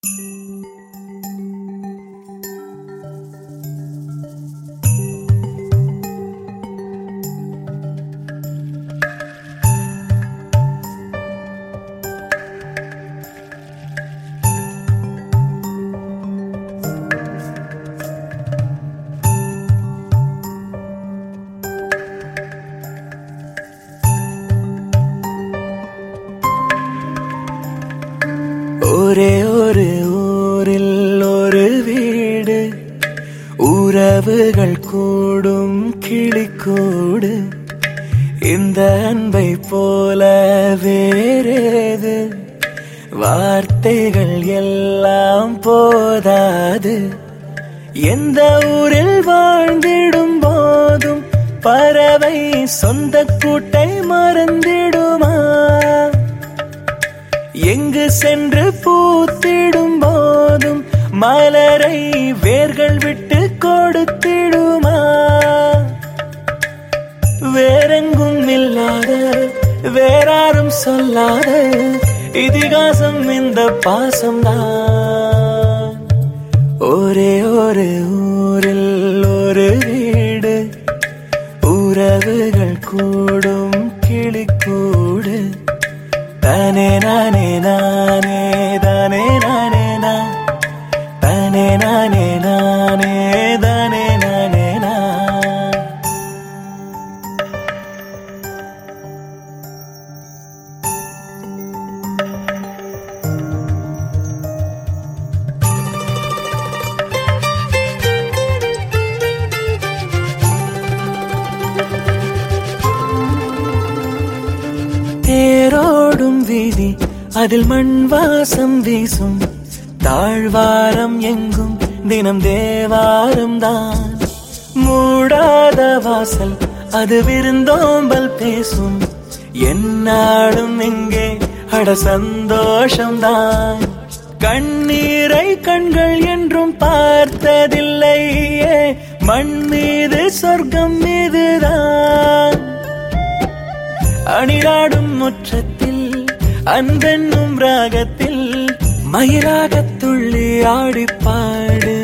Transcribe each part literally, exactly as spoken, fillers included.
ஒரே ஒரு ஊரில் ஒரு வீடு, உறவுகள் கூடும் கிளிக்கூடு. இந்த அன்பை போல வேறேது, வார்த்தைகள் எல்லாம் போதாது. எந்த ஊரில் வாழ்ந்திடும் போதும் பறவை சொந்த கூட்டை மறந்திடுமா? எங்கு சென்று பூத்திடும் போதும் மலரை வேர்கள் விட்டு கொடுத்திடுமா? வேறெங்கும் இல்லாத வேறாரும் சொல்லாத இதிகாசம் இந்த பாசம்தான். ஒரே ஒரு ஊரில் ஒரு வீடு, உறவுகள் கூடும் கிளிக்கூடு. தானே நானே நானே தானே நானே நா, தானே நானே நானே தானே நானே நா. தேரோடும் வீதி, அதில் மண் வாசம் வீசும். தாழ்வாரம் எங்கும் தினம் தேவாரம் தான். மூடாத வாசல் அது விருந்தோம்பல் பேசும். என்னாலும் இங்கே அட சந்தோஷம்தான். கண்ணீரை கண்கள் என்றும் பார்த்ததில்லையே, மண் மீது சொர்க்கம் மீதுதான். அணிலாடும் முற்றத்தில் அன்பென்னும் ராகத்தில் மயிலாகத் துள்ளி ஆடிப்பாடு.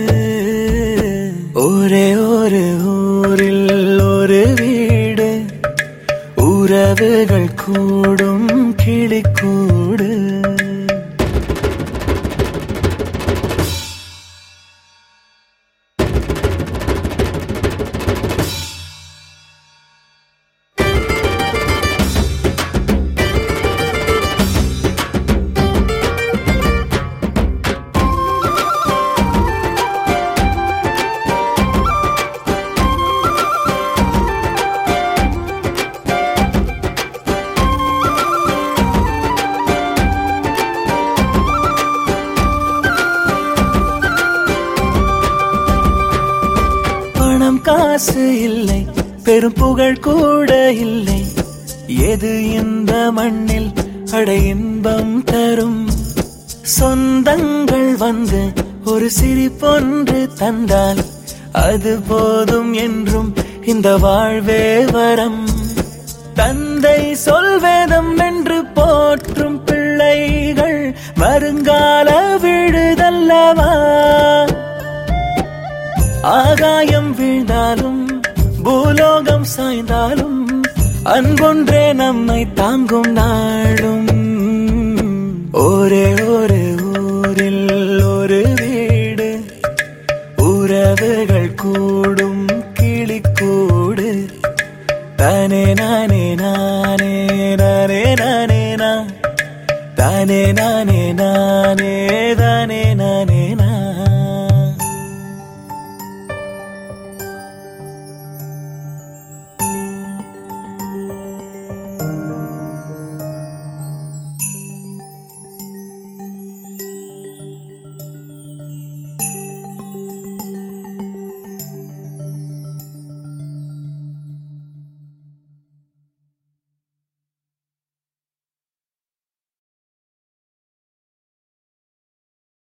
ஒரே ஒரு ஊரில் ஒரு வீடு, உறவுகள் கூடும் கிளிக்கூடு. காசு இல்லை, பெரும் புகழ் கூட இல்லை, எது இந்த மண்ணில் அட இன்பம் தரும்? சொந்தங்கள் வந்து ஒரு சிரிப்பொன்று தந்தால் அது போதும் என்றும் இந்த வாழ்வே வரம். தந்தை சொல்வேதம் என்று போற்றும் பிள்ளைகள் வருங்கால விழுதல்லவா? ஆகாயம் வீழ்ந்தாலும் பூலோகம் சாய்ந்தாலும் அன்பொன்றே நம்மை தாங்கும் நாளும். ஒரே ஒரு ஊரில் ஒரு வீடு, உறவுகள் கூடும் கிளிக்கூடு. தானே நானே நானே நானே நானே நா, தானே நானே நானே தானே நானே.